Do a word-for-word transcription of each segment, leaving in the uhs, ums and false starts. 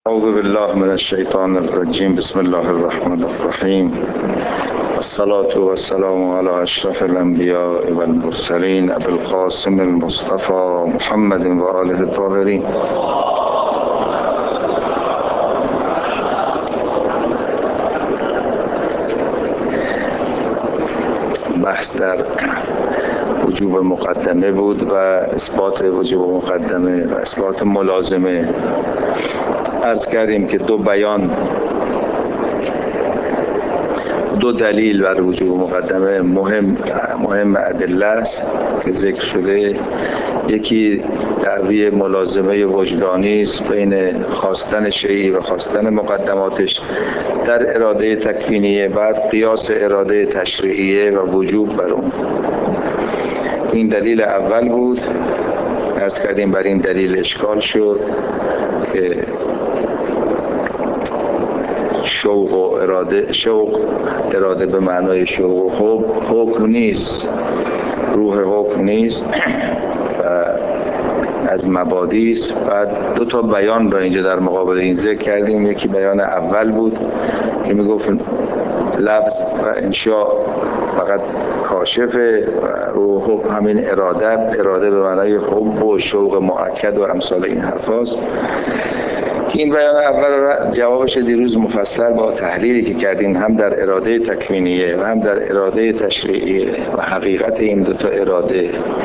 أعوذ بالله من الشيطان الرجيم. بسم الله الرحمن الرحيم. الصلاة والسلام على أشرف الأنبياء والمرسلين أبي القاسم المصطفى محمد وآله الطاهرين. بحث در وجوب مقدمه بود و اثبات وجوب مقدمه و اثبات ملازمه. عرض کردیم که دو بیان دو دلیل بر وجوب مقدمه مهم مهم ادله است که ذکر شده. یکی دعوی ملازمه وجدانی است بین خواستن شیعی و خواستن مقدماتش در اراده تکوینیه، بعد قیاس اراده تشریعیه و وجوب بر اون. این دلیل اول بود. عرض کردیم بر این دلیل اشکال شد که شوق و اراده شوق اراده به معنای شوق و حب حکم نیست، روح حکم نیست و از مبادی است. بعد دو تا بیان را اینجا در مقابل این ذکر کردیم. یکی بیان اول بود که میگفت لفظ و انشاء فقط کاشفه و روح حب همین ارادت اراده به معنای حب و شوق مؤکد و امثال این حرفاست. این بیان اول جوابش دیروز مفصل با تحلیلی که کردیم، هم در اراده تکوینیه و هم در اراده تشریعیه و حقیقت این دو تا اراده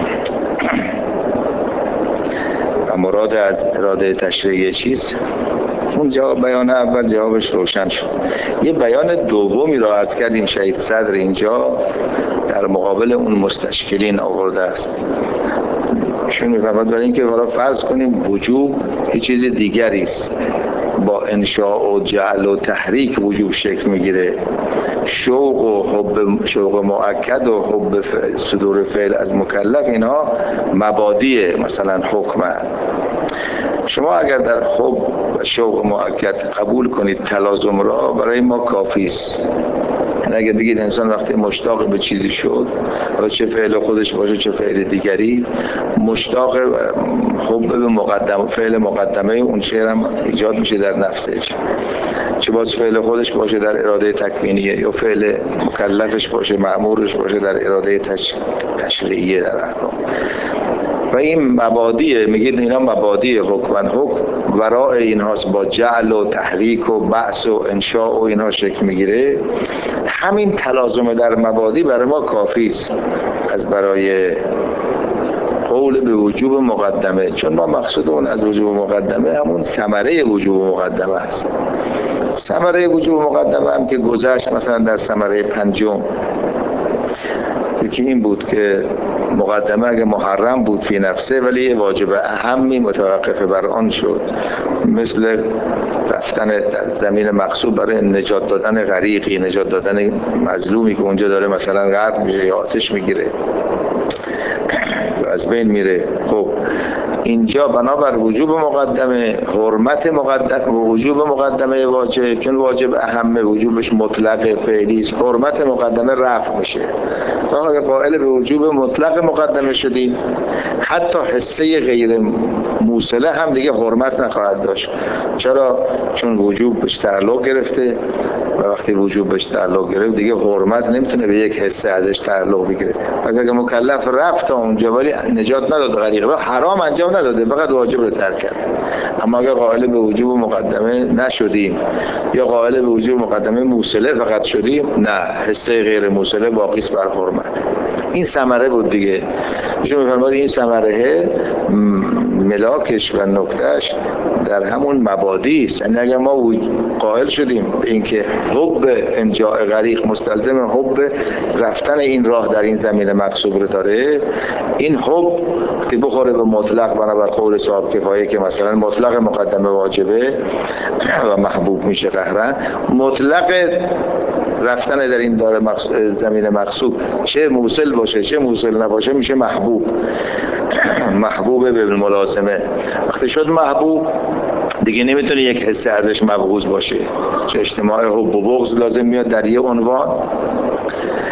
و مراد از اراده تشریعیه چیست. اون جواب بیان اول جوابش روشن شد. یه بیان دومی را عرض کردیم شهید صدر اینجا در مقابل اون مستشکلین آورده است. شون میفرماد برای اینکه حالا فرض کنیم وجوب یه چیز دیگری است، با انشاء و جعل و تحریک وجوب شکل میگیره. شوق و حب شوق مؤکد و حب صدور فعل از مکلف اینها مبادیه، مثلا حکمه. شما اگر در حب و شوق مؤکد قبول کنید تلازم را، برای ما کافی است. یعنی اگر بگید انسان وقتی مشتاق به چیزی شد، حالا چه فعل خودش باشه چه فعل دیگری، مشتاق حب به مقدمه فعل مقدمه اون شعر هم ایجاد میشه در نفسش، چه باز فعل خودش باشه در اراده تکوینیه یا فعل مکلفش باشه مأمورش باشه در اراده تش... تشریعیه در احکام. و این مبادیه، میگید اینا مبادی حکمن حکم وراء اینهاست، با جعل و تحریک و بعث و انشاء و اینها شکل میگیره. همین تلازم در مبادی برای ما کافی است از برای قول به وجوب مقدمه، چون ما مقصودمون از وجوب مقدمه همون ثمره وجوب مقدمه است. ثمره وجوب مقدمه هم که گذشت مثلا در ثمره پنجم، یکی این بود که مقدمه اگه محرم بود فی نفسه ولی یه واجب اهمی متوقف بر آن شد، مثل رفتن در زمین مقصود برای نجات دادن غریقی، نجات دادن مظلومی که اونجا داره مثلا غرق میشه یا آتش میگیره یا از بین میره. خب اینجا بنابر وجوب مقدمه، حرمت مقدمه و وجوب مقدمه واجب، چون واجب اهمه وجوبش مطلق فعلی است، حرمت مقدمه رفع میشه. اگه قائل به وجوب مطلق مقدمه شدیم، حتی حصه غیر موصله هم دیگه حرمت نخواهد داشت. چرا؟ چون وجوب بهش تعلق گرفته و وقتی وجوب بهش تعلق گرفت دیگه حرمت نمیتونه به یک حصه ازش تعلق بگیره. پس اگه مکلف رفت تا اونجا ولی نجات نداد غریق را، حرام انجام نداده، فقط واجب رو ترک کرد. اما اگه قائل به وجوب مقدمه نشدیم یا قائل به وجوب مقدمه موصله فقط شدیم، نه، حصه غیر موصله باقی است بر حرمت. این ثمره بود دیگه. ایشون می‌فرماد این ثمره ملاکش و نکتهش در همون مبادی است. یعنی اگر ما قائل شدیم به اینکه حب انجاء غریق مستلزم حب رفتن این راه در این زمین مقصود رو داره، این حب وقتی بخوره به مطلق بنابر قول صاحب کفایه که مثلا مطلق مقدمه واجبه و محبوب میشه قهرن، مطلق رفتن در این داره مقصود زمین مقصود چه موصل باشه چه موصل نباشه میشه محبوب. محبوب به ملازمه. وقتی شد محبوب دیگه نمیتونه یک حصه ازش مبغوض باشه، چه اجتماع حب و بغض لازم میاد در یه عنوان.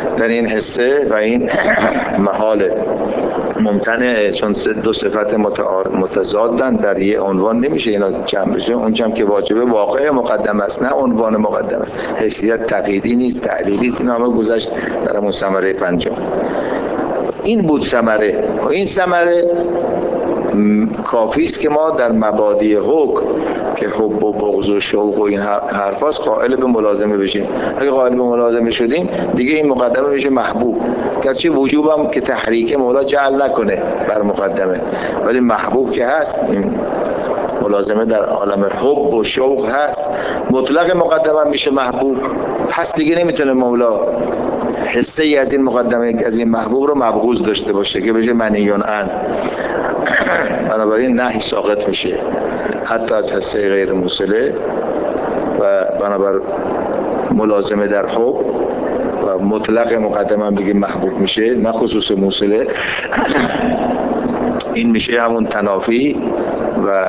در این حصه و این محاله ممتنعه، چون دو صفت متضادن در یه عنوان نمیشه اینا جمع بشه. اونجا که واجبه واقع مقدم است، نه عنوان مقدمه. حیثیت تقییدی نیست، تعلیلی نیست. این همه گذشت در همون ثمره پنجم. این بود ثمره. و این ثمره کافی است که ما در مبادی حکم که حب و بغض و شوق و این حرفاست قائل به ملازمه بشیم. اگه قائل به ملازمه شدیم دیگه این مقدمه میشه محبوب، گرچه وجوبم که تحریک مولا جعل نکنه بر مقدمه، ولی محبوب که هست. این ملازمه در عالم حب و شوق هست. مطلق مقدمه میشه محبوب، پس دیگه نمیتونه مولا حصه ای از این مقدمه از این محبوب رو مبغوض داشته باشه که بشه منیون ان. بنابراین نهی ساقط میشه حتی از حصه غیر موصله و بنابر ملازمه در حب و مطلق مقدمه هم دیگه محبوب میشه، نه خصوص موصله. این میشه همون تنافی و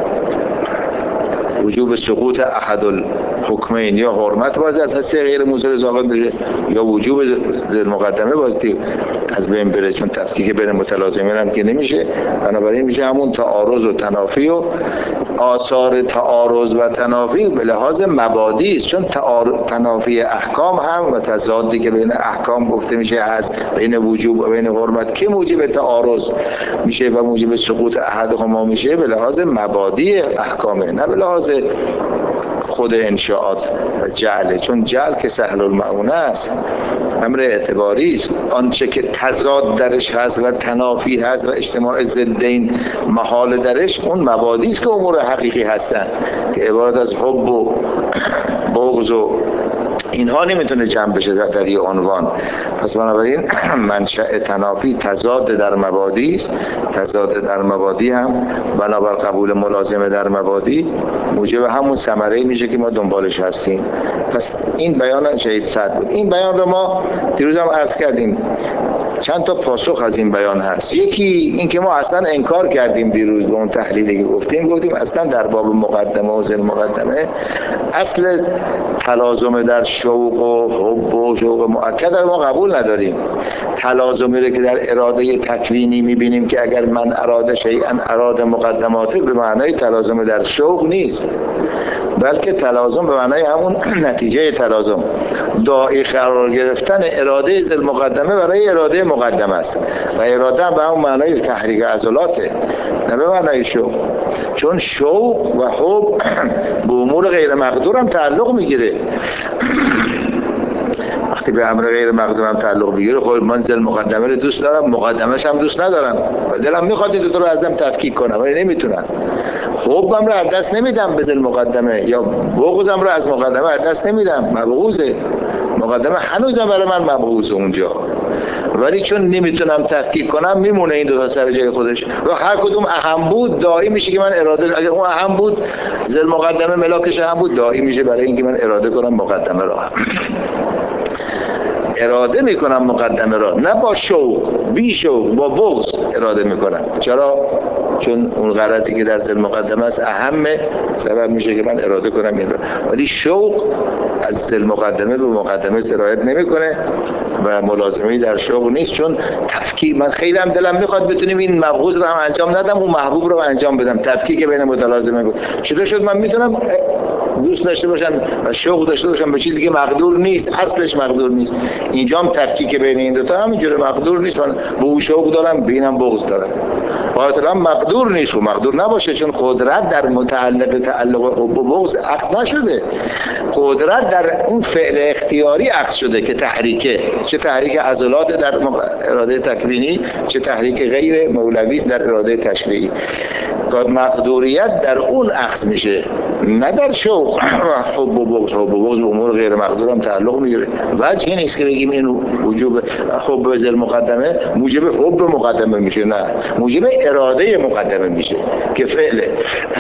وجوب سقوط احد الحکمین، یا حرمت باز از حصه غیر موصله ساقط بشه یا وجوب ذل مقدمه بازی از بین بره، چون تفکیک بین متلازمین هم که نمیشه. بنابراین میشه همون تعارض و تنافی و آثار تعارض و تنافی به لحاظ مبادی است، چون تنافی احکام هم و تضادی که بین احکام گفته میشه هست، بین وجوب و بین حرمت که موجب تعارض میشه و موجب سقوط احدهما میشه به لحاظ مبادی احکامه، نه به لحاظ خود انشاءات و جعله. چون جعل که سهل المعونه است، امر اعتباری است. آنچه که تضاد درش هست و تنافی هست و اجتماع ضدین محال درش، اون مبادی است که امور حقیقی هستن که عبارت از حب و بغض و اینها نمیتونه جمع بشه در یه عنوان. پس بنابراین منشأ تنافی تضاد در مبادی است. تضاد در مبادی هم بنابر قبول ملازمه در مبادی موجب همون ثمره میشه که ما دنبالش هستیم. پس این بیان شهید سعد بود. این بیان رو ما دیروز هم عرض کردیم. چند تا پاسخ از این بیان هست. یکی این که ما اصلا انکار کردیم دیروز به اون تحلیلی که گفتیم، گفتیم اصلا در باب مقدمه و ذل مقدمه اصل تلازم در شوق و حب و شوق مؤکد رو ما قبول نداریم. تلازمی رو که در اراده تکوینی میبینیم که اگر من اراده شیئا اراده مقدماته، به معنای تلازم در شوق نیست، بلکه تلازم به معنای همون نتیجه تلازم، داعی قرار گرفتن اراده ذل مقدمه برای اراده مقدمه است و اراده هم به همون معنای تحریک عضلاته، نه به معنای شوق. چون شوق و حب به امور غیر مقدور هم تعلق میگیره. وقتی به امر غیر مقدور هم تعلق بگیره، خب من ذل مقدمه رو دوست دارم، مقدمه‌ش هم دوست ندارم و دلم میخواد این دو تا رو ازم تفکیک کنم ولی نمیتونم. حبم رو از دست نمیدم به ذل مقدمه، یا بغضم رو از مقدمه از دست نمیدم، مبغوضه. مقدمه هنوزم برای من مبغوضه اونجا، ولی چون نمیتونم تفکیک کنم میمونه این دو تا سر جای خودش و هر کدوم اهم بود داعی میشه که من اراده، اگه اون اهم بود ذل مقدمه ملاکش اهم بود، داعی میشه برای اینکه من اراده کنم مقدمه رو. اراده میکنم مقدمه را، نه با شوق، بی شوق، با بغض اراده میکنم. چرا؟ چون اون غرضی که در ذل مقدمه است اهمه، سبب میشه که من اراده کنم این را. ولی شوق از ذل مقدمه به مقدمه سرایت نمیکنه و ملازمه‌ای در شوق نیست. چون تفکیک، من خیلی هم دلم میخواد بتونیم این مبغوض رو هم انجام ندم، اون محبوب رو انجام بدم، تفکیک بین متلازمه بود. چطور شد من میتونم دوست داشته باشم و شوق داشته باشم به چیزی که مقدور نیست، اصلش مقدور نیست؟ اینجا هم تفکیک بین این دو تا همینجوری مقدور نیست. من به او شوق دارم، به اینم بغض دارم. باطلا مقدور نیست و مقدور نباشه، چون قدرت در متعلق تعلق حب و بغض عکس نشده. قدرت در اون فعل اختیاری عکس شده که تحریکه، چه تحریک عضلات در اراده تکوینی، چه تحریک غیر مولوی است در اراده تشریعی. مقدوریت در اون عکس میشه، نه در شوق. حب و بغض، حب و بغض به امور غیر مقدور هم تعلق میگیره. وجه نیست که بگیم این وجوب حب ذل مقدمه موجب حب مقدمه میشه، نه، موجب اراده مقدمه میشه که فعله.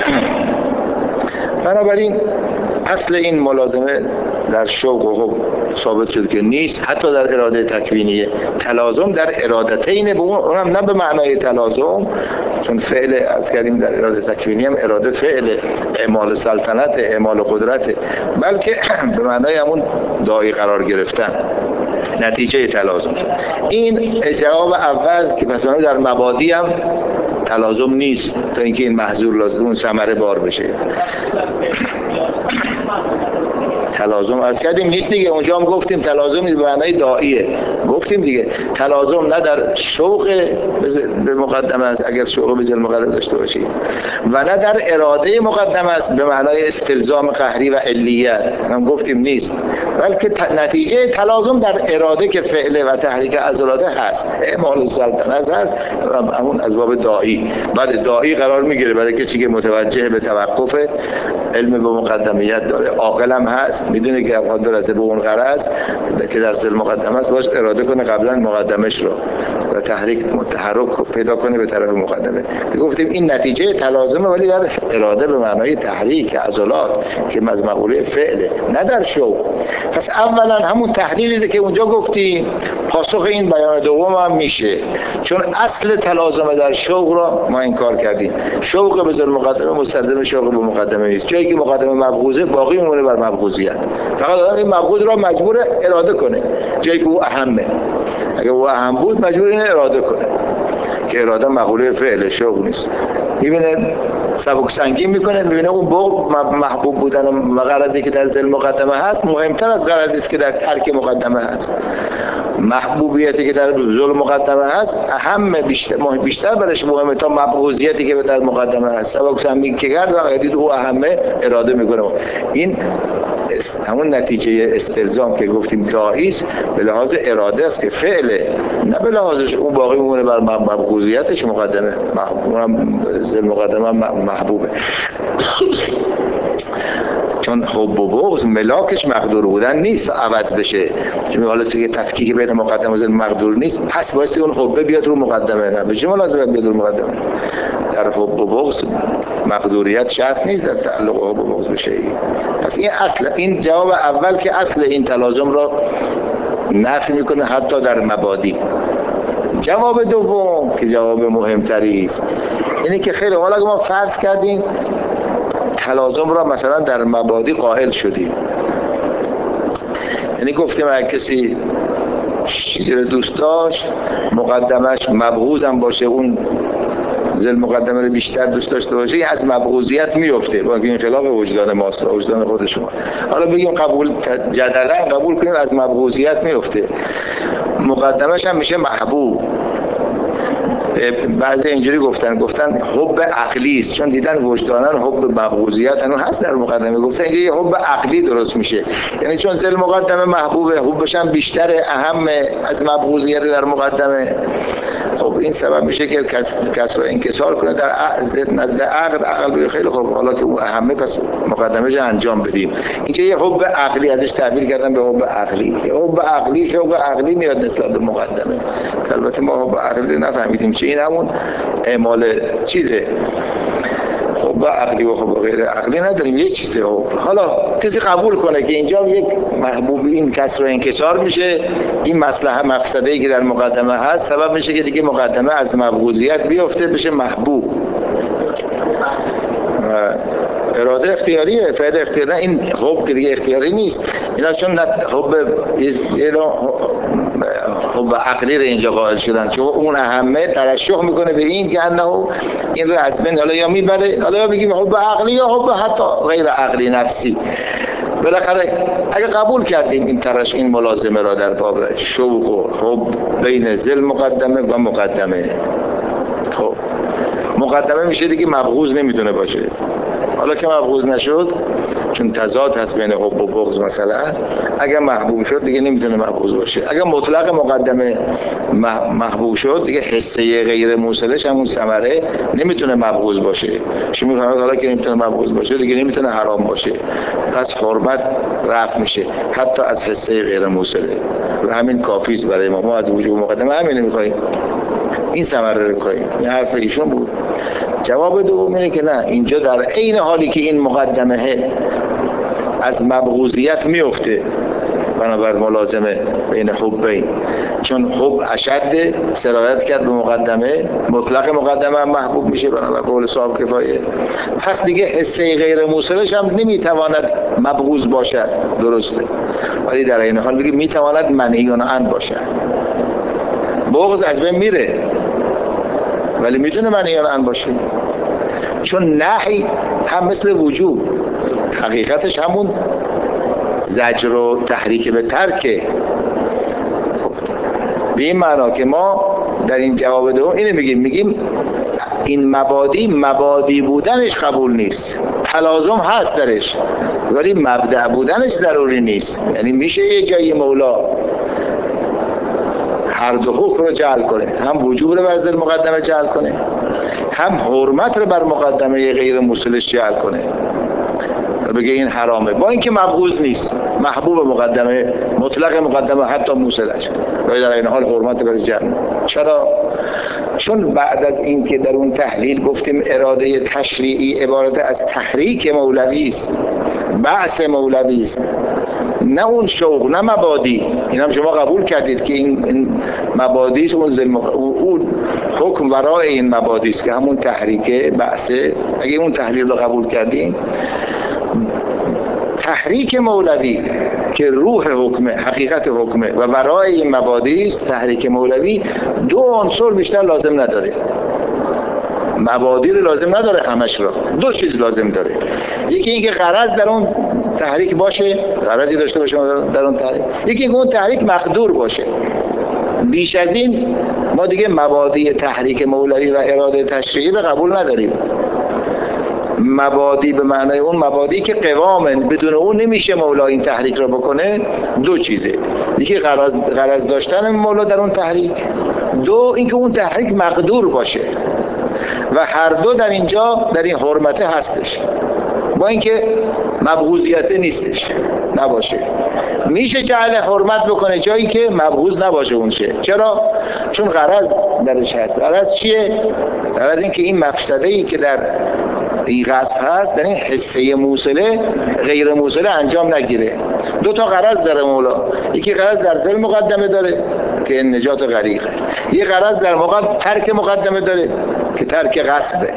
بنابراین اصل این ملازمه در شوق و حب ثابت شد که نیست، حتی در اراده تکوینیه. تلازم در ارادتین، به اونم نه به معنای تلازم، چون فعل از کردیم در اراده تکوینی هم اراده فعل، اعمال سلطنت، اعمال قدرت، بلکه به معنای همون داعی قرار گرفتن. نتیجه تلازم. این جواب اول که پس در مبادی هم تلازم نیست تا اینکه این محظور لازم اون ثمره بار بشه. تلازم از کردیم نیست دیگه. اونجا هم گفتیم تلازم به معنای داعیه، گفتیم دیگه تلازم نه در شوق به مقدمه است اگر شوق به ذل مقدمه داشته باشی و نه در اراده مقدمه است به معنای استلزام قهری و علیت هم گفتیم نیست، بلکه نتیجه تلازم در اراده که فعل و تحریک عضلاته هست، اعمال سلطنت هست، همون از باب داعی. بعد داعی قرار میگیره برای کسی که متوجه به توقف علم به مقدمیت داره، عاقل هم هست، میدونه که افعال برسه به اون غرض که در ذل مقدمه است، باش اراده کنه قبلا مقدمش رو و تحریک متحرک پیدا کنه به طرف مقدمه. گفتیم این نتیجه تلازمه ولی در اراده به معنای تحریک عضلات که از مقوله فعله نه در شوق. پس اولا همون تحلیلی که اونجا گفتیم پاسخ این بیان دوم هم میشه، چون اصل تلازم در شوق را ما انکار کردیم. شوق به ذل مقدمه مستلزم شوق به مقدمه نیست. جایی که مقدمه مبغوضه باقی میمونه بر مبغوضیت، فقط آدم این مبغوض را مجبور اراده کنه جایی که او اهمه. اگه او اهم بود مجبور اینه اراده کنه که اراده مقوله فعل شوق نیست. میبینه سبک سنگین میکنه، میبینه اون بغض محبوب بودن و غرضی که در ذل مقدمه هست مهمتر از غرضی است که در ترک مقدمه هست. محبوبیتی که در ذل مقدمه هست اهم بیشتر بیشتر برش مهمه تا مبغوضیتی که در مقدمه هست. سبک سنگین که کرد و دید او اهمه اراده میکنه. این همون نتیجه استلزام که گفتیم داعی است به لحاظ اراده است که فعله، نه به لحاظش اون باقی میمونه بر مبغوضیتش مقدمه ذل مقدمه محبوبه. چون حب و بغض ملاکش مقدور بودن نیست و عوض بشه. چون حالا توی تفکیک بین مقدمه و ذل مقدور نیست، پس واسه اون حب بیاد رو مقدمه، نه به چه مناسبت بیاد رو مقدمه؟ در حب و بغض مقدوریت شرط نیست در تعلق حب و بغض بشه. پس این اصل این جواب اول که اصل این تلازم را نفی میکنه حتی در مبادی. جواب دوم که جواب مهمتری است اینه که خیلی حالا ما فرض کردیم تلازم را مثلا در مبادی قائل شدیم، یعنی گفتیم اگه کسی چیزی رو دوست داشت مقدمش مبغوض هم باشه، اون ذل مقدمه رو بیشتر دوست داشته باشه، این از مبغوضیت میفته، با این خلاف وجدان ماست و وجدان خود شما. حالا بگیم قبول جدلا قبول کنیم از مبغوضیت میفته، مقدمش هم میشه محبوب. بعضی اینجوری گفتن گفتن حب عقلی است، چون دیدن وجدانن حب مبغوضیت هنوز هست در مقدمه، گفتن اینجا یه حب عقلی درست میشه، یعنی چون ذل مقدمه محبوبه حبش هم بیشتر اهم از مبغوضیت در مقدمه. خب این سبب میشه که کسر انکسار کنه در نزد عقل. عقل خیلی خوب حالا که اون اهمه پس مقدمه رو انجام بدیم. اینجا یه حب عقلی ازش تعبیر کردن به حب عقلی. حب عقلی شوق عقلی میاد نسبت به مقدمه. البته ما حب عقلی نفهمیدیم چه، این همون اعمال چیزه. حب عقلی و حب غیر عقلی نداریم، یه چیزه. حالا کسی قبول کنه که اینجا یک محبوب این کسر و انکسار میشه، این مصلحت مفسده‌ای که در مقدمه هست سبب میشه که دیگه مقدمه از مبغوضیت بیفته بشه محبوب. اراده اختیاریه، فعل اختیاری، این حب که دیگه اختیاری نیست. اینا چون حب حب عقلی رو اینجا قائل شدن، چون اون اهمه ترشح میکنه به این که انه این رو از بین حالا یا میبره، حالا یا بگیم حب عقلی یا حب حتی غیر عقلی نفسی. بالاخره اگه قبول کردیم این ترش این ملازمه را در باب شوق و حب بین ذل مقدمه و مقدمه، خب مقدمه میشه دیگه مبغوض نمیتونه باشه. حالا که مبغوض نشد چون تضاد هست بین حب و بغض، مثلا اگر محبوب شد دیگه نمیتونه مبغوض باشه. اگر مطلق مقدمه محبوب شد دیگه حسه غیر موصلش همون ثمره نمیتونه مبغوض باشه. شما میفهمید حالا که نمیتونه مبغوض باشه دیگه نمیتونه حرام باشه، پس حرمت رفع میشه حتی از حسه غیر موصله و همین کافی است برای ما. ما از وجوب مقدمه همین میخوایم، این ثمره رو میخوایم. این حرف ایشون بود. جواب دوم اینه که نه، اینجا در عین حالی که این مقدمه از مبغوضیت میفته بنابر ملازمه بین حبین، چون حب اشد سرایت کرد به مقدمه، مطلق مقدمه هم محبوب میشه بنابر قول صاحب کفایه. پس دیگه حسه غیر موصلش هم نمیتواند مبغوض باشد، درسته، ولی در این حال بگیم میتواند منهی عنه باشد. بغض از بین میره ولی میتونه منهی عنه باشه، چون نهی هم مثل وجوب حقیقتش همون زجر و تحریک به ترکه. به این معنا که ما در این جواب دوم اینو میگیم، میگیم این مبادی مبادی بودنش قبول نیست، تلازم هست درش ولی مبدأ بودنش ضروری نیست. یعنی میشه یه جایی مولا هر دو حکم رو جعل کنه، هم وجوب رو بر ضد مقدمه جعل کنه، هم حرمت رو بر مقدمه غیر موصلش جعل کنه و بگه این حرامه، با اینکه مبغوض نیست، محبوب مقدمه، مطلق مقدمه، حتی موصلش، و در این حال حرمت بر جعل. چرا؟ چون بعد از اینکه در اون تحلیل گفتیم اراده تشریعی عبارت از تحریک مولوی است، بعث مولوی است، نه اون شوق، نه مبادی. این هم شما قبول کردید که این, این مبادی است، اون, اون حکم ورای این مبادی است که همون تحریک بعثه. اگه اون تحلیل رو قبول کردیم، تحریک مولوی که روح حکمه، حقیقت حکمه و ورای این مبادی است، تحریک مولوی دو عنصر بیشتر لازم نداره. مبادی رو لازم نداره همش را، دو چیز لازم داره. یکی اینکه غرض در اون تحریک باشه، غرضی داشته باشه در اون تحریک. یکی اینکه اون تحریک مقدور باشه. بیش از این ما دیگه مبادی تحریک مولوی و اراده تشریعی رو قبول نداریم. مبادی به معنای اون مبادی که قوامن، بدون اون نمیشه مولا این تحریک رو بکنه. دو چیزه، یکی غرض غرض داشتن مولا در اون تحریک، دو اینکه اون تحریک مقدور باشه و هر دو در اینجا در این حرمته هستش، با اینکه مبغوضیت نیستش، نباشه. میشه جعل حرمت بکنه جایی که مبغوض نباشه اونشه. چرا؟ چون غرض درش هست. غرض چیه؟ غرض این که این مفسده ای که در این غصب هست در این حسه موصله غیر موصله انجام نگیره. دو تا غرض داره مولا، یکی غرض در ذل مقدمه داره که نجات غریقه، یه غرض در مقدمه ترک مقدمه داره که ترک غصبه.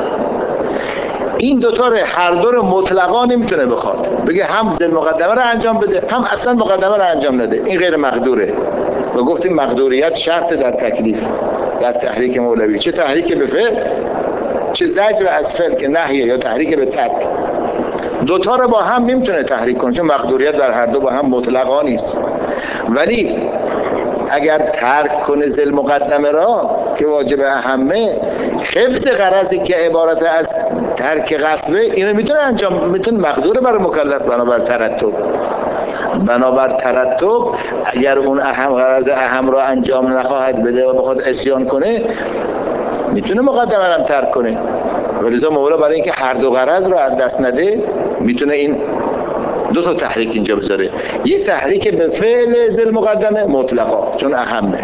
این دوتا رو هر دو رو مطلقا نمیتونه بخواد، بگه هم ذل مقدمه رو انجام بده هم اصلا مقدمه رو انجام نده، این غیر مقدوره. و گفتیم مقدوریت شرط در تکلیف در تحریک مولوی، چه تحریک به فعل چه زجر از فعل که نهیه یا تحریک به ترک. دوتا رو با هم نمیتونه تحریک کنه چون مقدوریت در هر دو با هم مطلقا نیست. ولی اگر ترک کنه ذل مقدمه را که واجب اهمه، حفظ غرضی که عبارت از ترک غصبه، اینو میتونه انجام، میتونه مقدوره برای مکلف بنابر ترتب. بنابر ترتب اگر اون اهم غرض اهم را انجام نخواهد بده و بخواد عصیان کنه، میتونه مقدمه را ترک کنه. ولذا مولا برای اینکه هر دو غرض رو از دست نده، میتونه این دو تا تحریک اینجا بذاره. یه تحریک به فعل ذل مقدمه مطلقا چون اهمه،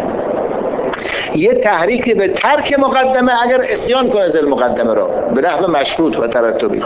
یه تحریک به ترک مقدمه اگر عصیان کنه ذل مقدمه را به نحو مشروط و ترتبی.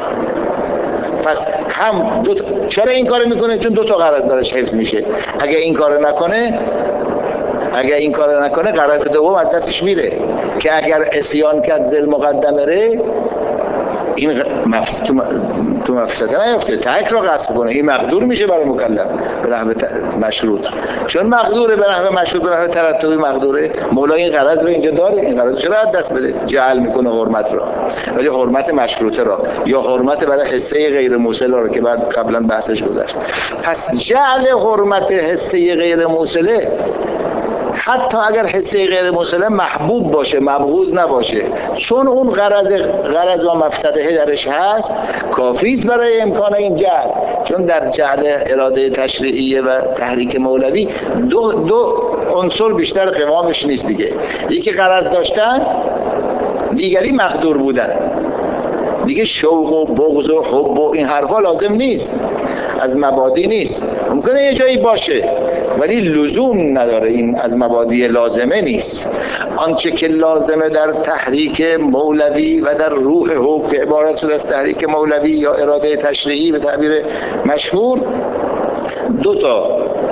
پس هم دو تا... چرا این کارو میکنه؟ چون دو تا غرض براش حفظ میشه. اگر این کارو نکنه اگر این کارو نکنه غرض دوم از دستش میره که اگر عصیان کرد ذل مقدمه ره، این مفس... تو, م... تو مفسده نیفته، ترک رو غصب کنه، این مقدور میشه برای مکلف به نحو ت... مشروط. چون مقدوره به نحو مشروط، به نحو ترتبی مقدوره، مولا این غرض رو اینجا داره، این غرض چرا از دست بده؟ جعل میکنه حرمت را، ولی حرمت مشروطه را یا حرمت برای حصه غیر موصله را که بعد قبلا بحثش گذشت. پس جعل حرمت حصه غیر موصله حتی اگر حصه غیر موصله محبوب باشه، مبغوض نباشه، چون اون غرض غرض و مفسده درش هست، کافی است برای امکان این جعل. چون در جعل اراده تشریعی و تحریک مولوی دو دو عنصر بیشتر قوامش نیست دیگه، یکی غرض داشتن، دیگری مقدور بودن. دیگه شوق و بغض و حب و این حرفا لازم نیست، از مبادی نیست. ممکنه یه جایی باشه ولی لزوم نداره، این از مبادی لازمه نیست. آنچه که لازمه در تحریک مولوی و در روح حب که عبارت شده از تحریک مولوی یا اراده تشریعی به تعبیر مشهور، دو تا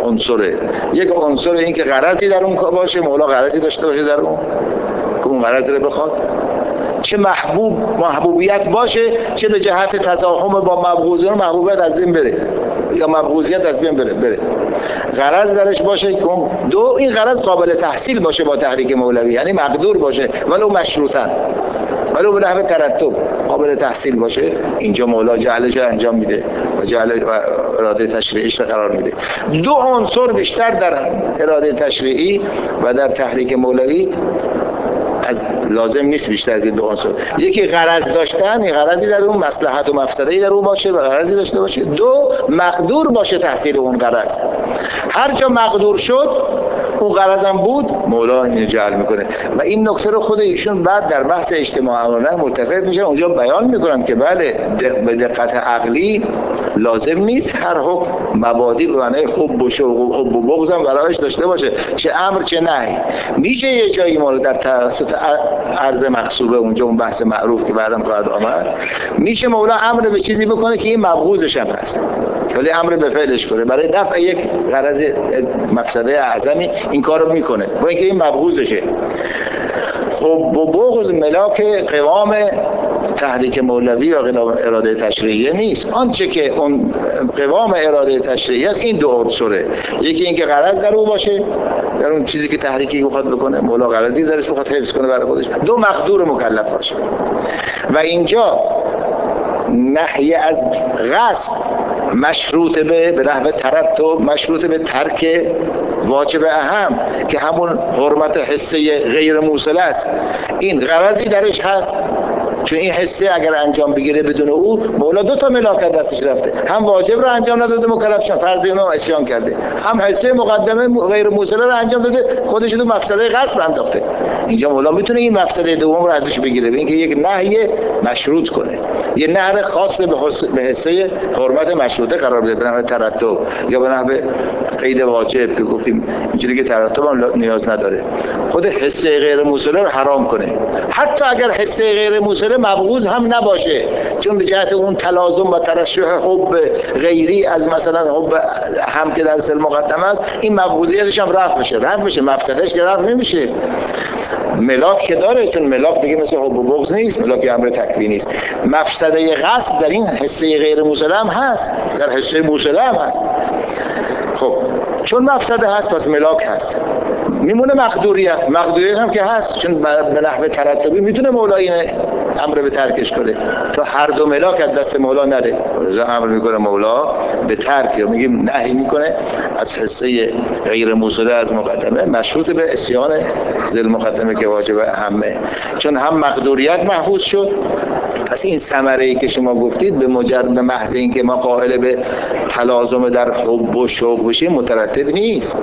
عنصره. یک عنصر این که غرضی در اون باشه، مولا غرضی داشته باشه در اون که اون غرض رو بخواد، چه محبوب محبوبیت باشه، چه به جهت تزاحم با مبغوضیان محبوبیت از این بره یا مبغوضیت از بین بره بره غرض درش باشه. دو، این غرض قابل تحصیل باشه با تحریک مولوی، یعنی مقدور باشه ولو مشروطاً، ولو به نحو ترتب قابل تحصیل باشه. اینجا مولا جعلش انجام میده و جعل اراده تشریعیش رو قرار میده. دو عنصر بیشتر در اراده تشریعی و در تحریک مولوی از لازم نیست بیشتر از این دو عنصر. یکی غرض داشتن، این غرضی در اون مصلحت و مفسده‌ای در اون باشه و غرضی داشته باشه. دو، مقدور باشه تحصیل اون غرض. هر جا مقدور شد اون غرض هم بود، مولا اینو جعل میکنه. و این نکته رو خود ایشون بعد در بحث اجتماع امرانه مرتفع میشن، اونجا بیان میکنن که بله به دقت عقلی لازم نیست هر حکم مبادی به معنای حب و شوق و حب و بغض هم برایش داشته باشه، چه امر چه نهی. میشه یه جایی مولا در توسط عرض مقصوبه، اونجا اون بحث معروف که بعدم خواهد آمد، میشه مولا امر به چیزی بکنه که این مبغوضش هم هست ولی امر به فعلش کنه برای دفع یک غرض مفسده اعظمی، این کارو میکنه با اینکه این مبغوضشه. حب و بغض ملاک قوام تحریک مولوی یا قوام اراده تشریعیه نیست. آنچه که اون قوام اراده تشریعی است این دو عنصره، یکی این که غرض در او باشه، در اون چیزی که تحریکی بخواد بکنه، مولا غرضی درش بخواد حفظ کنه برای خودش. دو، مقدور مکلف باشه. و اینجا نهی از غصب مشروط به به نحو ترتب، مشروط به ترک واجب اهم که همون حرمت حسه غیر موصله است. این غرضی درش هست، چون این حسه اگر انجام بگیره بدون او، مولا دو تا ملاکت دستش رفته، هم واجب رو انجام نداده مکلف شد، فرض اونو عصیان کرده، هم حسه مقدمه غیر موصله رو انجام داده، خودش تو مفسده غصب انداخته. اینجا مولا میتونه این مفسده دوم رو ازش بگیره، به اینکه یک نهی مشروط کنه، یه نهر خاص به حسه حرمت مشروطه قرار بده، به نحو ترتب یا به نحو قید واجب که گفتیم اینجوری که ترتب هم نیاز نداره، خود حسه غیر موصله رو حرام کنه. حتی اگر حسه غیر موصله مبغوض هم نباشه، چون به جهت اون تلازم و ترشح حب غیری از مثلا حب هم که در سل مقدمه است، این مبغوضیتش هم رفع بشه، رفع بشه، مفسدش که رفع نمیشه. ملاک که داره، چون ملاک دیگه مثل حب و بغض نیست، ملاک امر تکوینی است. مفسده غصب در این حسه غیر موصله هم هست، در حسه موصله هم هست. خب چون مفسده هست پس ملاک هست، میمونه مقدوریت. مقدوریت هم که هست، چون به نحو ترتبی میتونه مولا این امر به ترکش کنه تا هر دو ملاک از دست مولا نره، امر میکنه مولا به ترک، یا میگیم نهی میکنه از حسه غیر موصله از مقدمه مشروط به عصیان ذل مقدمه که واجب همه. چون هم مقدوریت محفوظ شد، پس این ثمره ای که شما گفتید به مجرد محض این که ما قائل به تلازم در حب و شوق بشیم مترتب نیست.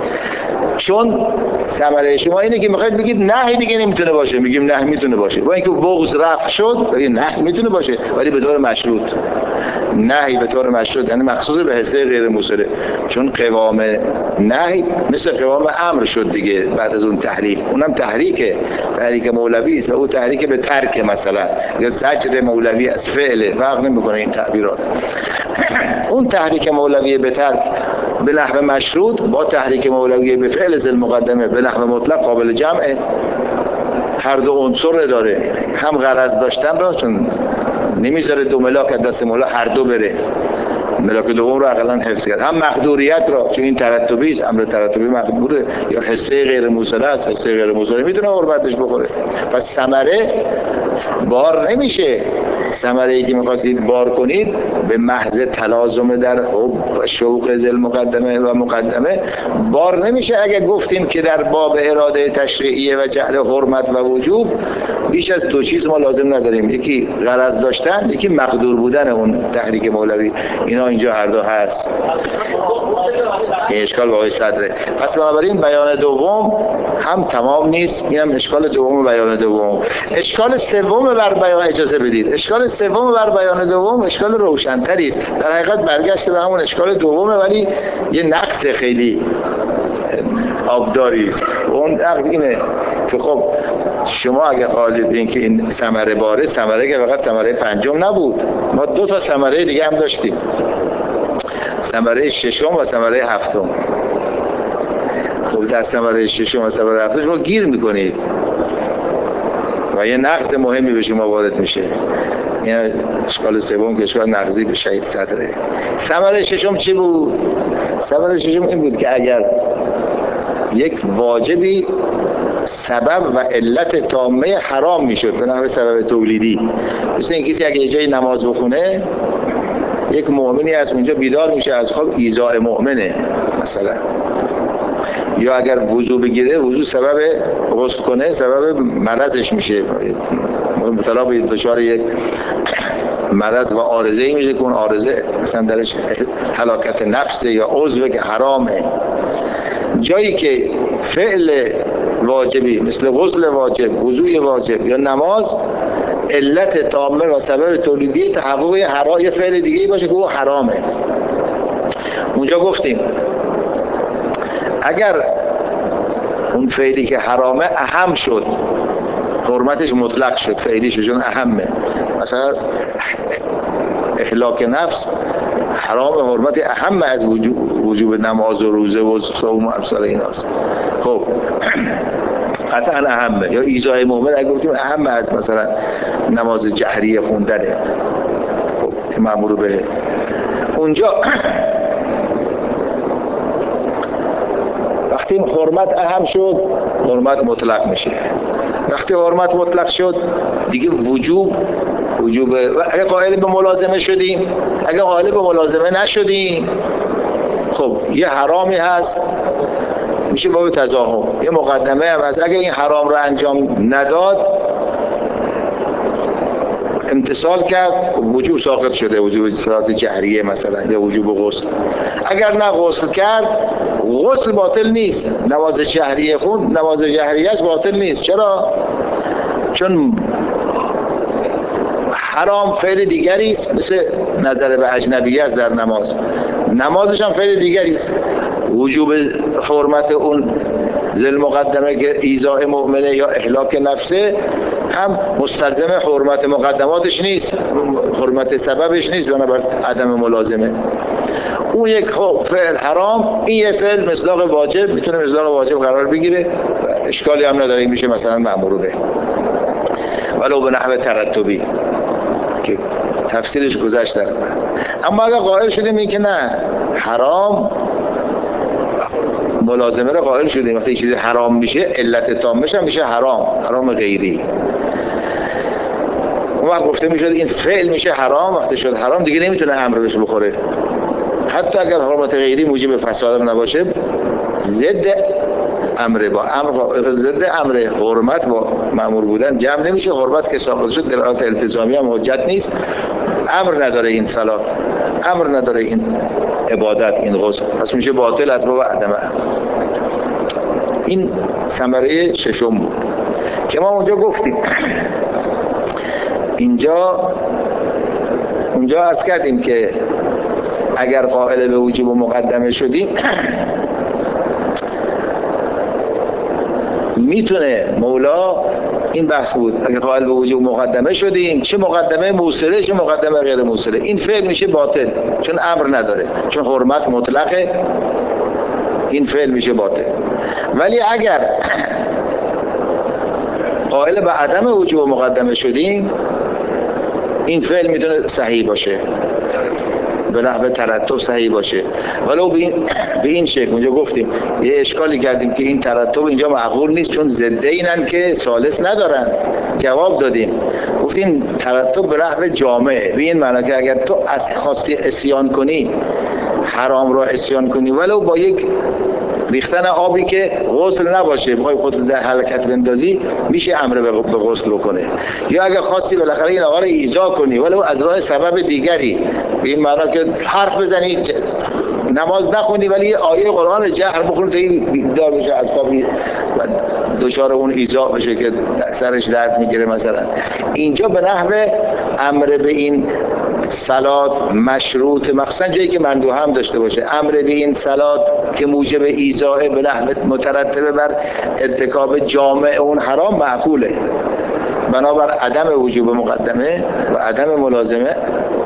چون ثمره شما اینه که میخواید بگید نه دیگه نمیتونه باشه، میگیم نه میتونه باشه، با اینکه بغض رفع شد بگید نه میتونه باشه ولی به طور مشروط. نهی به طور مشروط یعنی مخصوص به حسه غیر موصله، چون قوام نهی مثل قوام امر شد دیگه بعد از اون تحریک، اونم تحریکه، تحریک مولوی است و اون تحریک به ترک مثلا یا زجر مولوی از فعل، فرق نمیکنه این تعبیرات. اون تحریک مولوی به ترک به نحو مشروط با تحریک مولوی به فعل ذل مقدمه به نحو مطلق قابل جمعه، هر دو عنصر داره، هم غرض داشتن را، چون نمیذاره دو ملاک از دست مولا هر دو بره، ملاک دوم رو اقلا حفظ کرد، هم مقدوریت را، چون این ترتبی است، امر ترتبی مقدوره، یا حسه غیر موصله است، حسه غیر موصله میتونه حرمتش بخوره. پس ثمره بار نمیشه. ثمره ای که می‌خواستید بار کنید به محض تلازم در حب و شوق ذل مقدمه و مقدمه بار نمیشه. اگر گفتیم که در باب اراده تشریعیه و جعل حرمت و وجوب بیش از دو چیز ما لازم نداریم، یکی غرض داشتن، یکی مقدور بودن اون تحریک مولوی. اینا اینجا هر دو هست. این اشکال با آقای صدره. پس بنابراین بیان دوم هم تمام نیست، این هم اشکال دوم بیان دوم. اشکال سوم بر بیان، اجازه بدید، اشکال سوم بر بیان دوم اشکال روشن‌تری است. در حقیقت برگشته به همون اشکال دومه ولی یه نقص خیلی آبداری است. اون نقص اینه که خب شما اگه قائل بین که این ثمره باره، ثمره که فقط ثمره پنجم نبود، ما دو تا ثمره دیگه هم داشتیم، ثمره ششم و ثمره هفتم. خب در ثمره ششم و ثمره هفتم شما گیر میکنید و یه نقض مهمی به شما وارد میشه. این اشکال سوم که اشکال نقضی به شهید صدره. ثمره ششم چی بود؟ ثمره ششم این بود که اگر یک واجبی سبب و علت تامه حرام میشد به نحو سبب تولیدی، مثل این کسی اگه جای نماز بخونه، یک مؤمنی از اونجا بیدار میشه از خواب، ایذاء مؤمنه مثلا، یا اگر وضو بگیره، وضو سبب غسل کنه سبب مرضش میشه، مبتلا به دچار یک مرض و عارضه‌ای میشه که اون عارضه مثلا درش هلاکت نفس یا عضو که حرامه. جایی که فعل واجبی مثل غسل واجب، وضوء واجب یا نماز علت تامه و سبب تولیدی تحقق حرام، یه فعل دیگه باشه که او حرامه، اونجا گفتیم اگر اون فعلی که حرامه اهم شد، حرمتش مطلق شد، فعلیش چون اهمه، مثلا اهلاک نفس حرام، حرمت اهم از وجوب, وجوب نماز و روزه و صوم و امثال ایناست، خب قطعا اهمه. یا ایذاء مؤمن اگه گفتیم اهم از مثلا نماز جهریه خوندنه، خب که مأمور به اونجا وقتی حرمت اهم شد، حرمت مطلق میشه. وقتی حرمت مطلق شد دیگه وجوب وجوب اگه قائل به ملازمه شدیم، اگه قائل به ملازمه نشدیم، خب یه حرامی هست میشه باب تزاحم، یه مقدمه هم هست، اگه این حرام رو انجام نداد امتثال کرد، وجوب ساقط شده، وجوب صلات جهریه مثلا یا وجوب غسل. اگر نه غسل کرد، غسل باطل نیست، نماز جهریه خون، نماز جهریهش باطل نیست. چرا؟ چون حرام فعل دیگری است، مثل نظر به اجنبیه است در نماز، نمازش هم فعل دیگری است. وجوب حرمت اون ذل مقدمه که ایذاء مؤمنه یا اهلاک نفسه هم مستلزم حرمت مقدماتش نیست، حرمت سببش نیست، بنابراین عدم ملازمه. اون یک فعل حرام، این یک فعل مصداق واجب میتونه مصداق واجب قرار بگیره، اشکالی هم نداره، این میشه مثلا مأمور به، ولو به نحو ترتبی که تفسیرش گذشت در. اما اگر قائل شدیم این که نه حرام، ملازمه رو قائل شدیم، وقتی چیزی حرام میشه علت تامش هم میشه حرام، حرام غیری، اون وقت گفته میشد این فعل میشه حرام. وقتی شد حرام دیگه نمیتونه امر بهش بخوره، حتی اگر حرمت غیری موجب فساد نباشه، ضد امر با امر، ضد امر حرمت با مأمور بودن جمع نمیشه. حرمت که ساقط شد دلالت التزامی هم حجت نیست، امر نداره این صلات، امر نداره این عبادت، این غسل، پس میشه باطل از باب عدم امر. این ثمره ششم بود که ما اونجا گفتیم. اینجا اونجا عرض کردیم که اگر قائل به وجوب و مقدمه شدیم میتونه مولا، این بحث بود، اگر قائل به وجوب مقدمه شدیم، چه مقدمه موصله چه مقدمه غیر موصله، این فعل میشه باطل چون امر نداره، چون حرمت مطلقه، این فعل میشه باطل. ولی اگر قائل به عدم وجوب مقدمه شدیم، این فعل میتونه صحیح باشه، به نحو ترتب صحیح باشه، ولو به این به این شکل. اونجا گفتیم یه اشکالی کردیم که این ترتب اینجا معقول نیست، چون ضد اینن که ثالث ندارن. جواب دادیم، گفتیم ترتب به نحو جامعه، به این معنی که اگر تو اصل خواستی عصیان کنی، حرام را عصیان کنی، ولو با یک ریختن آبی که غسل نباشه، بخوای خودت در حرکت بندازی، میشه امر به غسل بکنه. یا اگه خواستی بالاخره این آقا رو ایذا کنی ولو از راه سبب دیگری، به این معنی که حرف بزنی، نماز نخونی ولی یه آیه قرآن جهر بخونی تا این بیدار بشه از خوابی و دچار اون ایذا بشه که سرش درد میگیره مثلا، اینجا به نحو امر به این صلات مشروط، مخصوصا جایی که مندوحه هم داشته باشه، امر به این صلات که موجب ایذاء به نحو مترتب بر ارتکاب جامع اون حرام معقوله. بنابر عدم وجوب مقدمه و عدم ملازمه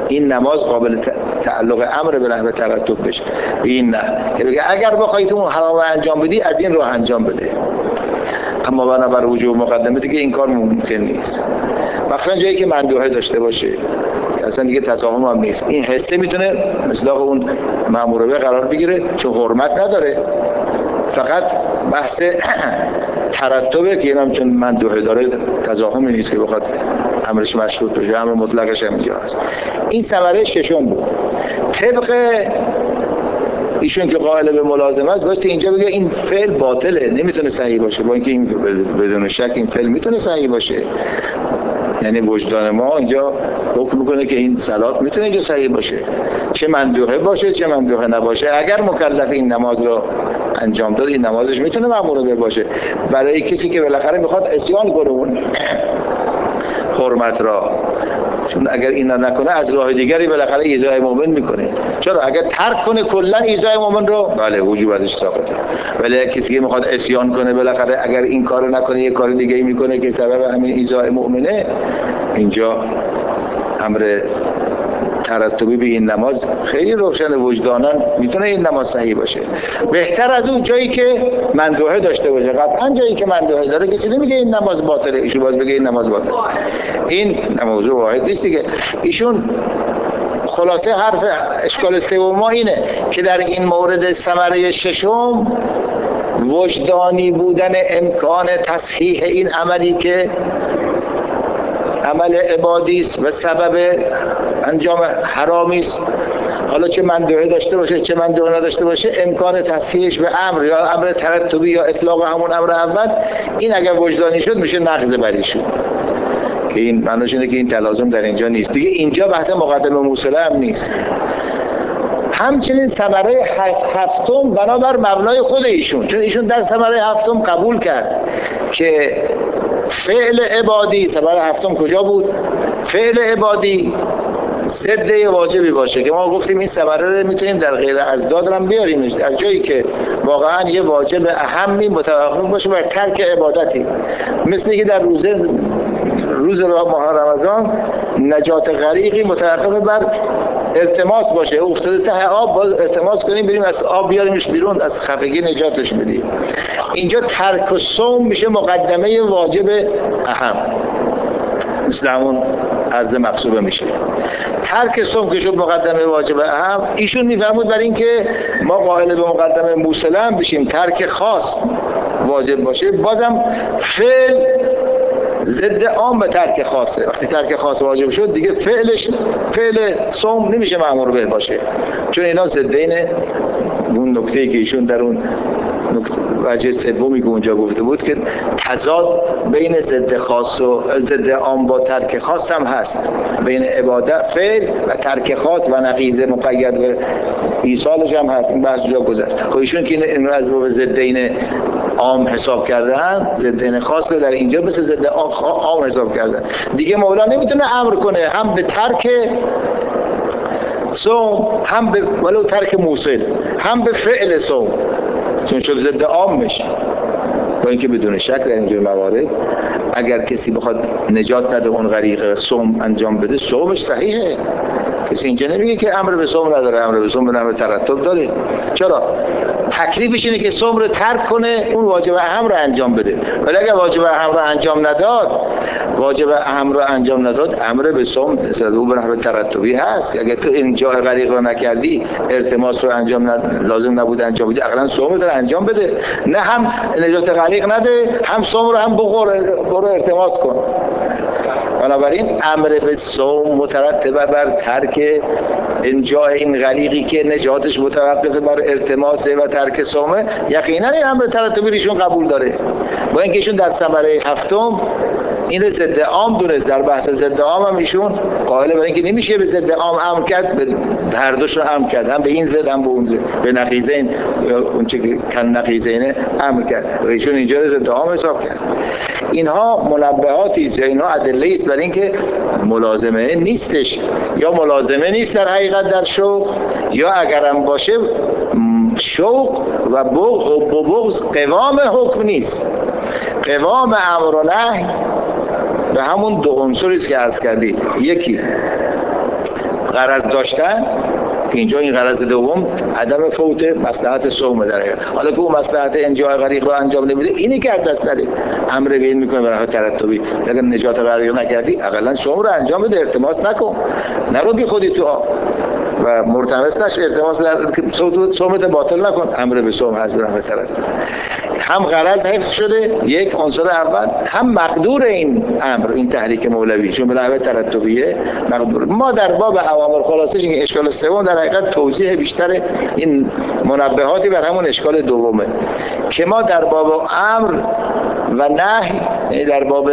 این نماز قابل تعلق امر به نحو ترتب بشه. این نه که بگه اگر بخوای تو اون حرام رو انجام بدی از این راه انجام بده، اما بنابر وجوب مقدمه دیگه این کار ممکن نیست. مثلا جایی که مندوحه داشته باشه اصلا دیگه تزاحم هم نیست، این حسه میتونه مثل اون مأمور به قرار بگیره چون حرمت نداره، فقط بحث ترتبه که اینم چون مندوحه داره تزاحمی نیست که بخواد امرش مشروط بشه، امر مطلقش هم اینجا هست. این ثمره ششم بود. طبق ایشون که قائل به ملازمه است بایستی اینجا بگه این فعل باطله، نمیتونه صحیح باشه، با اینکه این بدون شک این فعل میتونه صحیح باشه. یعنی وجدان ما اینجا حکم میکنه که این صلات میتونه اینجا صحیح باشه، چه مندوحه باشه چه مندوحه نباشه. اگر مکلف این نماز رو انجام داد این نمازش میتونه مأمور به باشه. برای کسی که بالاخره میخواد عصیان کنه اون حرمت را، چون اگر اینا نکنه از راه دیگری بالاخره ایذای مؤمن میکنه. چرا اگر ترک کنه کلا ایذای مؤمن رو بله وجوب ازش ساقطه، ولی کسی که میخواد عصیان کنه بالاخره اگر این کارو نکنه یه کار دیگه ای میکنه که سبب همین ایذای مؤمنه، اینجا امر ترتبی به این نماز خیلی روشن وجداناً میتونه این نماز صحیح باشه. بهتر از اون جایی که مندوحه داشته باشه. قطعاً جایی که مندوحه داره کسی نمیگه این نماز باطله، ایشون باز بگه این نماز باطله. این موضوع واحد نیست دیگه. ایشون خلاصه حرف اشکال سوم ما اینه که در این مورد ثمره ششم وجدانی بودن امکان تصحیح این عملی که عمل عبادی است و سبب انجام حرامی است، حالا چه مندوحه داشته باشه چه مندوحه نداشته باشه، امکان تصحیحش به امر یا امر ترتبی یا اطلاق همون امر اول، این اگر وجدانی شد میشه نقض بریشون، که این معنیش اینه که این تلازم در اینجا نیست دیگه. اینجا بحث مقدمه موصله هم نیست. همچنین ثمره هفتم بنابر مبنای خود ایشون، چون ایشون در ثمره هفتم قبول کرد که فعل عبادی، ثمره هفتم کجا بود؟ فعل عبادی ضد واجبی باشه که ما گفتیم این ثمره رو میتونیم در غیر ازداد هم بیاریم، در جایی که واقعا یه واجب اهمی متوقف باشه بر ترک عبادتی، مثل که در روزه روز ماه رمضان نجات غریقی متوقف بر التماس باشه، افتاده ته آب باز التماس کنیم بریم از آب بیاریمش بیرون، از خفگی نجاتش بدیم. اینجا ترک الصوم میشه مقدمه واجب اهم، مثل همون عرض مقصوبه میشه. ترک صوم که شد مقدمه واجب اهم، ایشون میفهمود برای اینکه ما قائل به مقدمه موصله هم بشیم ترک خاص واجب باشه، بازم فعل ضد عام به ترک خاصه. وقتی ترک خاص واجب شد دیگه فعلش فعل صوم نمیشه مأمور به باشه، چون اینا ضدین اون نکته‌ای که ایشون در اون وجه سومی که اونجا گفته بود که تضاد بین ضد خاص و ضد عام با ترک خاص هم هست، بین عبادت فعل و ترک خاص و نقیض مقید به ایصالش هم هست. این بحث جا گذشت. خب ایشون که این رو از باب ضدین عام حساب کردن، ضدین خاص در اینجا مثل ضد عام حساب کردن دیگه. مولا نمیتونه امر کنه هم به ترک صوم هم به ولو ترک موصل هم به فعل صوم، چون شد ضد عام میشه. با اینکه بدون شک در اینجور موارد اگر کسی بخواد نجات نده اون غریق صوم انجام بده صومش صحیحه، کسی اینجا نمیگه که امر به صوم نداره، امر به صوم به نحو ترتب داره. چرا؟ تکلیفش اینه که صوم رو ترک کنه، اون واجب اهم رو انجام بده. ولی اگر واجب اهم رو انجام نداد واجب اهم رو انجام نداد امر به صوم صدو به نحو ترتبی هست که اگر تو اینجا غریق رو نکردی التماس رو انجام ند... لازم نبود انجام بدی، اقلا صوم رو انجام بده، نه هم نجات غریق نده هم صوم رو هم بخور برو التماس کن. بنابراین امر به صوم مترتب بر ترک انجاء این غریقی که نجاتش متوقف بر التماس و ترک صومه، یقینا این امر ترتبی ایشون قبول داره. با اینکه ایشون در ثمره هفتم این ضد عام دونست، در بحث ضد عام هم ایشون قائل به اینکه نمیشه به ضد عام امر کرد، به هر دوش رو امر کرد، هم به این ضد هم به اون ضد، به نقیضین یا اون چه که کن نقیضین امر کرد و ایشون اینجا رو ضد عام حساب کرد. اینها منبهاتی است یا اینها ادله است برای اینکه ملازمه نیستش، یا ملازمه نیست در حقیقت در شوق، یا اگرم باشه شوق و بغض و بغض قوام حکم نیست. قوام امر و نهی به همون دو عنصری است که عرض کردی، یکی غرض داشتن، اینجا این غرض دوم عدم فوت مصلحت صوم داره. حالا که اون مصلحت انجای غریق رو انجام نمیده، اینی که از دست داره امر به این میکنه برای ترتبی. اگر نجات غریق نکردی اقلا صوم رو انجام بده، التماس نکن، نرو بی خودی تو آب و مرتبط نش، التماس صومت باطل نکن. امر به صوم هست برای ترتب. هم غرض حفظ شده یک عنصر اول، هم مقدور این امر، این تحریک مولوی چون به نحوه ترتبیه مقدور. ما در باب اوامر خلاصه این اشکال سوم در حقیقت توضیح بیشتر این منبهاتی بر همون اشکال دومه که ما در باب امر و نهی، یعنی در باب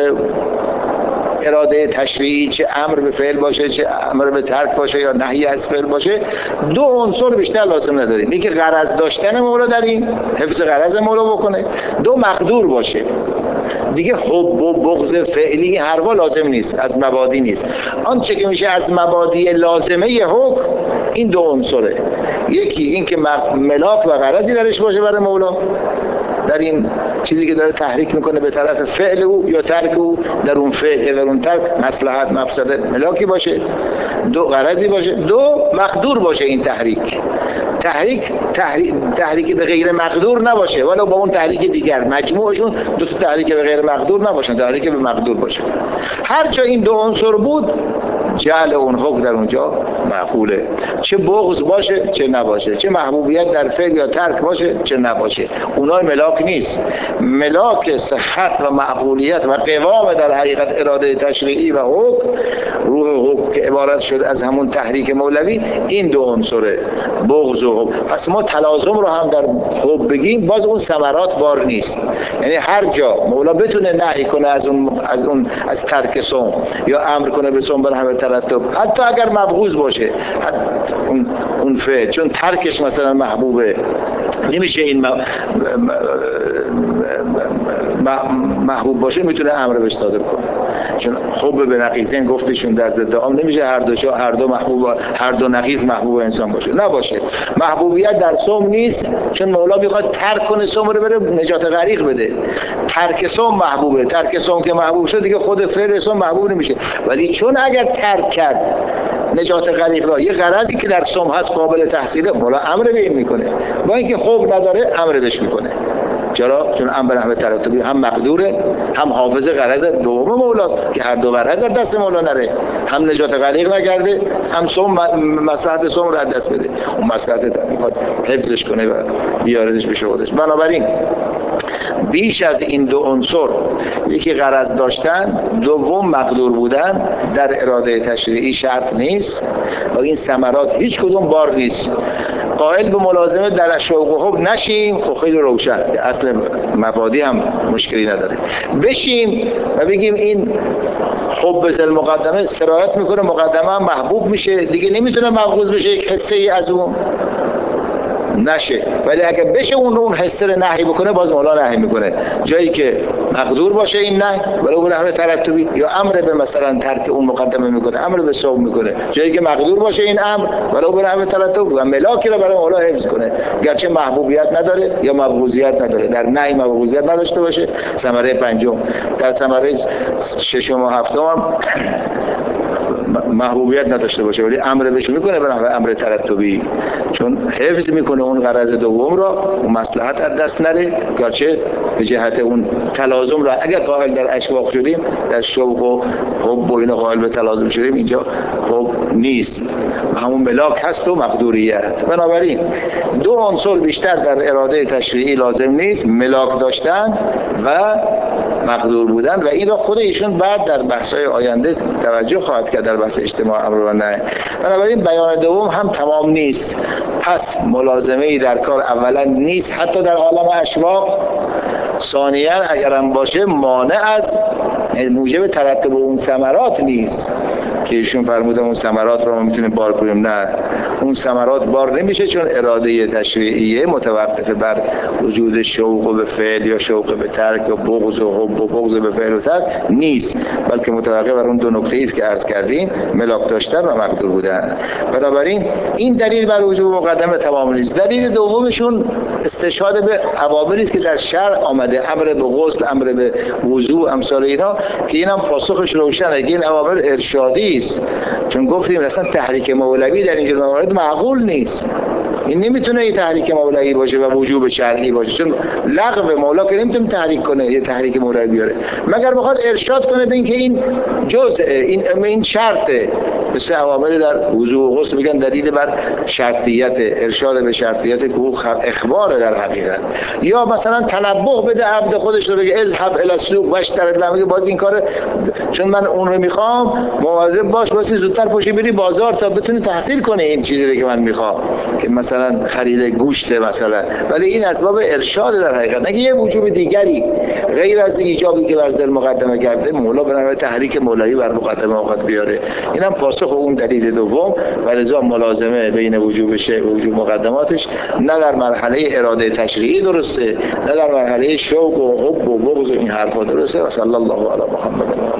اراده تشریعی چه امر به فعل باشه چه امر به ترک باشه یا نهی از فعل باشه، دو عنصر بیشتر لازم نداریم. یکی غرض داشتن مولا در این حفظ غرض مولا بکنه، دو مقدور باشه. دیگه حب و بغض فعلی حرفا لازم نیست، از مبادی نیست. آنچه که میشه از مبادی لازمه حکم این دو عنصره. یکی این که ملاک و غرضی درش باشه برای مولا در این چیزی که داره تحریک میکنه به طرف فعل او یا ترک او، در اون فعل یا در اون ترک مصلحت مفسده ملاکی باشه، دو غرضی باشه، دو مقدور باشه. این تحریک تحریک تحریک تحریک به غیر مقدور نباشه، ولو با اون تحریک دیگر مجموعشون دو تا تحریک به غیر مقدور نباشن، تحریک به مقدور باشه. هر جا این دو عنصر بود جعل اون حکم در اونجا معقوله، چه بغض باشه چه نباشه، چه محبوبیت در فعل یا ترک باشه چه نباشه. اونا ملاک نیست. ملاک صحت و معقولیت و قوام در حقیقت اراده تشریعی و حکم، روح حکم که عبارت شد از همون تحریک مولوی، این دو عنصره، بغض و حکم. پس ما تلازم رو هم در حکم بگیم، باز اون ثمرات بار نیست. یعنی هر جا مولا بتونه نهی کنه از اون از اون از ترک صوم یا امر کنه به صوم بر همه ترتب، حتی اگر مبغوض باشه اون اون فعل، چون ترکش مثلا محبوبه، نمیشه این محبوب باشه میتونه امر بهش صادر کنه. چون حب به نقیضین گفتشون در ضد عام نمیشه هر دو شا هر دو محبوب هر دو نقیض محبوب انسان باشه، نباشه. محبوبیت در صوم نیست، چون مولا میخواد ترک کنه صوم رو بره نجات غریق بده. ترک صوم محبوبه، ترک صوم که محبوب شد دیگه خود فعل صوم محبوب نمیشه. ولی چون اگر ترک کرد نجات غریق را، یه غرضی که در صوم هست قابل تحصیله، مولا امر به این میکنه، با اینکه حب نداره امر بهش میکنه. چرا؟ چون امر به ترتبی هم مقدوره، هم حافظ غرض دوم مولاست که هر دو غرض از دست مولا نره، هم نجات غریق نکرده، هم صوم مصلحت صوم رو از دست بده. اون مصلحت میخواد حفظش کنه و بیاردش به شهودش. بنابراین بیش از این دو عنصر، یکی غرض داشتن، دوم مقدور بودن، در اراده تشریعی شرط نیست و این ثمرات هیچ کدوم بار نیست. قائل به ملازمه در شوق و حب نشیم، خب خیلی روشن، اصل مبادی هم مشکلی نداره. بشیم و بگیم این حب زل مقدمه سرایت میکنه، مقدمه هم محبوب میشه، دیگه نمیتونه مبغوض بشه یک حصه ای از اون نشه. ولی اگه بشه اون اون حصه رو نهی بکنه، باز مولا نهی میکنه. جایی که مقدور باشه این نهی ولی اون امر ترتبی، یا امر به مثلا ترک اون مقدمه میکنه، امر به صوم میکنه. جایی که مقدور باشه این امر ولی اون امر ترتب و ملاکی رو برای مولا حفظ کنه، گرچه محبوبیت نداره یا مبغوضیت نداره. در نهی مبغوضیت نداشته باشه، ثمره پنجم. در ثمره ششم و هفتم هم محبوبیت نداشته باشه ولی امر بهش میکنه به نحو امر ترتبی، چون حفظ میکنه اون غرض دوم را، اون مصلحت از دست نره. گرچه به جهت اون تلازم را اگر قائل در اشواق شدیم، در شوق و حب و اینا قائل به تلازم شدیم، اینجا حب نیست، همون ملاک هست و مقدوریت. بنابراین دو عنصر بیشتر در اراده تشریعی لازم نیست، ملاک داشتن و مقدور بودن، و این را خود ایشون بعد در بحث‌های آینده توجه خواهد کرد در بحث اجتماع امر و نهی. بنابراین بیان دوم هم تمام نیست. پس ملازمه‌ای در کار اولا نیست حتی در عالم اشواق، ثانیاً اگر هم باشه مانع از موجب ترتب اون ثمرات نیست که ایشون فرمودن اون ثمرات رو ما میتونیم بار کنیم. نه، اون ثمرات بار نمیشه، چون اراده تشریعیه متوقف بر وجود شوق به فعل یا شوق به ترک یا بغض و حب و بغض به فعل و ترک نیست، بلکه متوقف بر اون دو نکته است که عرض کردیم، ملاک داشتن و مقدور بودن. بنابراین این دلیل بر وجوب مقدمه تمام نیست. دلیل دومشون استشهاد به اوامری است که در شرع آمده، امر به غسل، امر به وضو، امثال اینا، که اینم پاسخش روشنه که این اوامر ارشادی است. چون گفتیم اصلا تحریک مولوی در اینجور موارد معقول نیست. این نمیتونه این تحریک مولوی باشه و وجوب شرعی باشه، چون لغو مولا که نمیتونه تحریک کنه، یه تحریک مولوی بیاره، مگر بخواد ارشاد کنه به اینکه این جزء این این شرطه. مثل اوامر در وضو و غسل میگن دلیل بر شرطیت، ارشاد به شرطیت که اخبار در حقیقت. یا مثلا تنبه بده عبد خودش رو، بگه اذهب الی السوق واشتر الامر، باز این کار چون من اون رو میخوام مواظب باش واسه زودتر پاشی بری بازار تا بتونی تحصیل کنی این چیزی رو که من میخوام، که مثلا خرید گوشت مثلا. ولی این اسباب ارشاد در حقیقت، نه یه وجوب دیگری غیر از ایجابی که بر ذل مقدمه کرده مولا به نوع تحریک مولوی بر مقدمه اوقات بیاره. اینم پاسخ اون دلیل دوم. و لذا ملازمه بین وجوب شیء و وجوب مقدماتش نه در مرحله اراده تشریعی درسته، نه در مرحله شوق و حب و بغض این حرفا درسته. و صلی الله علی محمد.